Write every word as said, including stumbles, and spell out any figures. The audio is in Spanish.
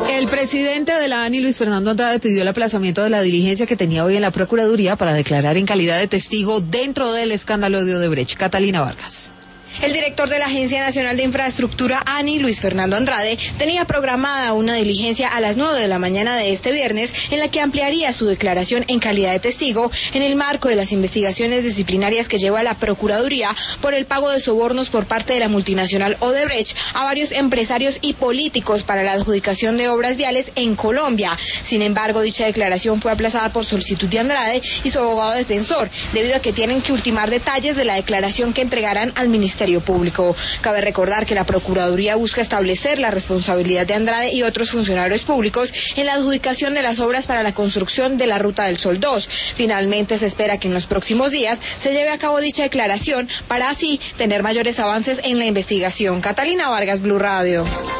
El presidente de la ANI, Luis Fernando Andrade, pidió el aplazamiento de la diligencia que tenía hoy en la Procuraduría para declarar en calidad de testigo dentro del escándalo de Odebrecht. Catalina Vargas. El director de la Agencia Nacional de Infraestructura, ANI, Luis Fernando Andrade, tenía programada una diligencia a las nueve de la mañana de este viernes en la que ampliaría su declaración en calidad de testigo en el marco de las investigaciones disciplinarias que lleva la Procuraduría por el pago de sobornos por parte de la multinacional Odebrecht a varios empresarios y políticos para la adjudicación de obras viales en Colombia. Sin embargo, dicha declaración fue aplazada por solicitud de Andrade y su abogado defensor, debido a que tienen que ultimar detalles de la declaración que entregarán al Ministerio Público. Cabe recordar que la Procuraduría busca establecer la responsabilidad de Andrade y otros funcionarios públicos en la adjudicación de las obras para la construcción de la Ruta del Sol dos. Finalmente, se espera que en los próximos días se lleve a cabo dicha declaración para así tener mayores avances en la investigación. Catalina Vargas, Blue Radio.